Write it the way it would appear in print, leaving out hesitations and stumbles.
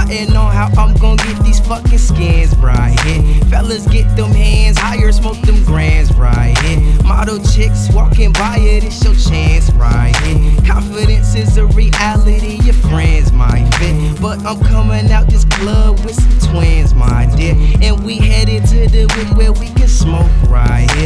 plotting on how I'm gon' get these fucking skins right here. Fellas get them hands higher, smoke them grands right here. Model chicks walking by it, it's your chance right here. Confidence is a reality, your friends might fit, but I'm coming out this club with some twins, my dear, and we headed to the whip where we can smoke right here.